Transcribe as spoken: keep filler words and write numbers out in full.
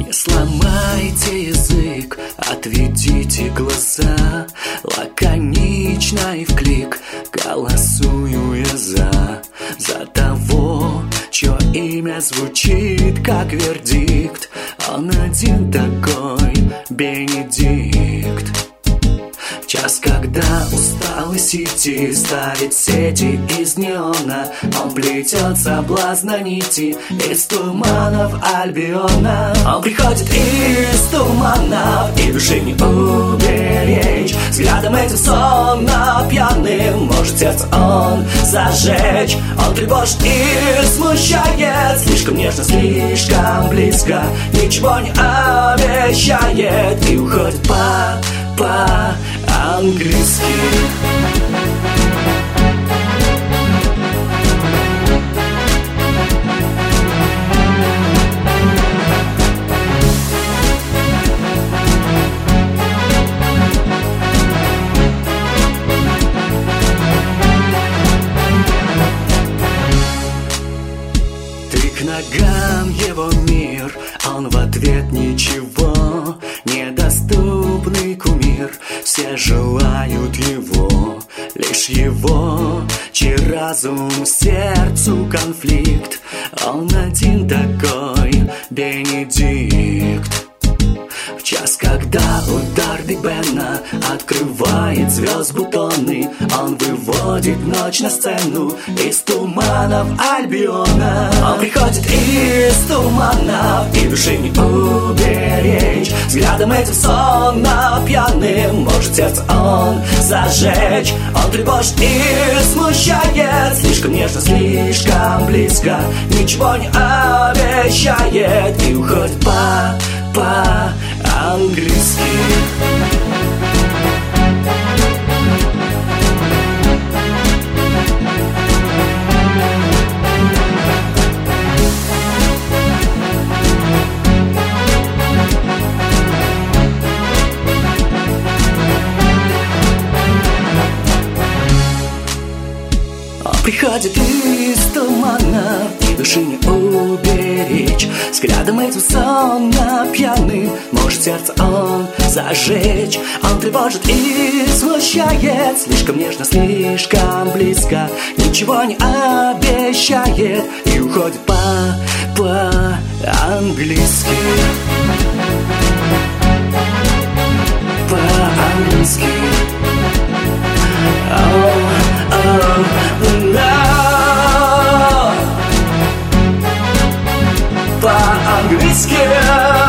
Не сломайте язык, отведите глаза. Лаконично и вклик голосую я за За того, чье имя звучит как вердикт. Он один такой, Бенедикт. В час, когда усталый сети ставит сети из неона, он плетет соблазна нити из туманов Альбиона. Он приходит из туманов, и души не уберечь. Взглядом этим сонно пьяным может сердце он зажечь. Он тревожит и смущает, слишком нежно, слишком близко, ничего не обещает и уходит по по-английски. Ты к ногам его мир, он в ответ ничего. Недоступный кумир, все желают его, лишь его, чей разум сердцу конфликт. Он один такой, Бенедикт. В час, когда удар Биг Бена открывает звезд бутоны, он выводит ночь на сцену из туманов Альбиона. Он приходит из туманов, и души не уберечь. Взглядом этим сонно пьяным может сердце он зажечь. Он тревожит и смущает, слишком нежно, слишком близко, ничего не обещает и уходит по по-английски. Приходит из тумана, и души не уберечь. Взглядом этим сонно пьяным может сердце он зажечь. Он тревожит и смущает, слишком нежно, слишком близко, ничего не обещает и уходит по по-английски. По-английски. Oh, oh, no. По-английски.